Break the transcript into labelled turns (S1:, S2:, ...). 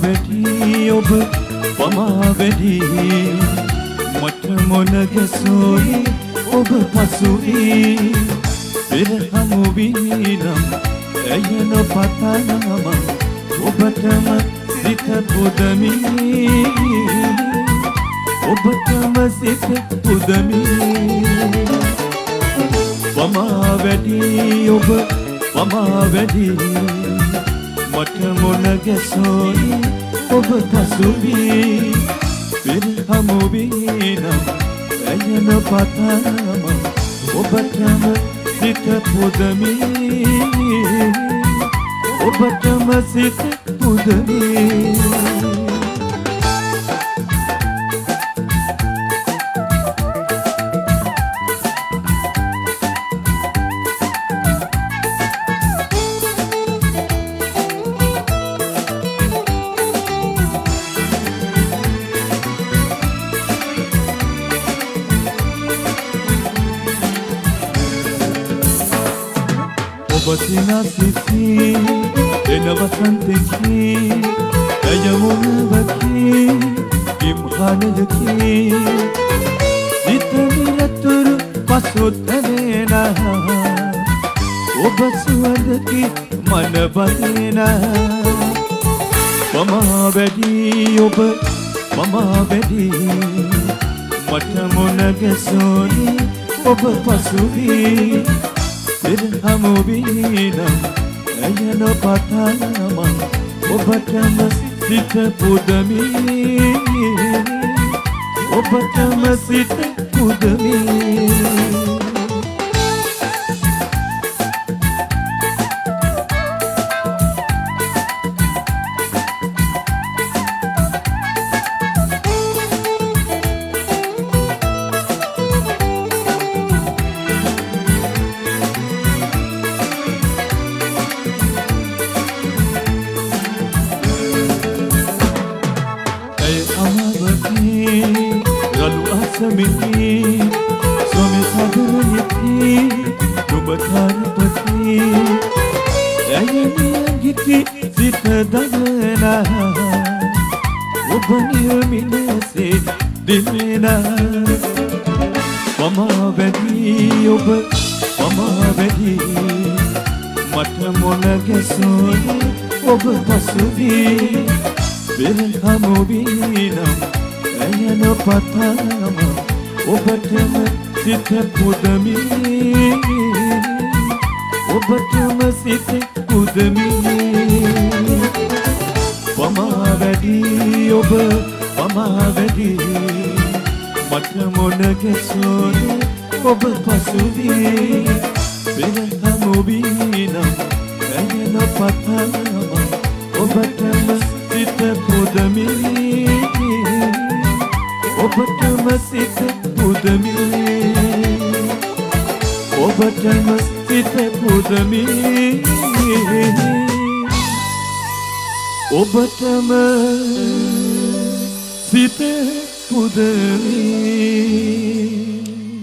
S1: වැඩි ඔබ පමා වැඩි මට මොන ගැසෝයි ඔබ පසුවී පෙර හමු වී නම් ඇය නොපතනම ඔබටම සිත පුදමි ඔබටම සිත පුදමි පමා වැඩි ඔබ පමා වැඩි මට මොන ගැසෝයි ඔබ පසුවී පෙර හමු වී නම් ඇය නොපතනම ඔබටම සිත පුදමි ඔබටම සිත පුදමි ඔබ සිනසිති එන වසන්තෙකි ඇය මොනවකි ඉම්හානයකි සිත නිරතුරු පසුතැනෙන ඔබ සුවඳකි මන බඳෙන පමා වැඩි ඔබ පමා වැඩි මට මොන ගැසෝනි ඔබ පසුවී පෙර හමු වී නම් ඇය නොපතනම ඔබටම සිත පුදමි ඔබටම සිත පුදමි රළු අසමිති සොමි සදරයකි නුඹ තරපති ඇයනිය ගිති සිත දමන ඔබ නියමිනසේ දිනෙන පමා වැඩි ඔබ පමා වැඩි මට මොන ගැසෝනි ඔබ පසුවී පෙර හමු වී නම් ඇය නොපතනම ඔබටම සිත පුදමි ඔබටම සිත පුදමි පමා වැඩි ඔබ පමා වැඩි මට මොන ගැසෝනි ඔබ පසුවී පෙර හමු වී නම් ඇය නොපතනම ඔබටම සිත පුදමි ඔබටම සිත පුදමි ඔබටම සිත පුදමි ඔබටම සිත පුදමි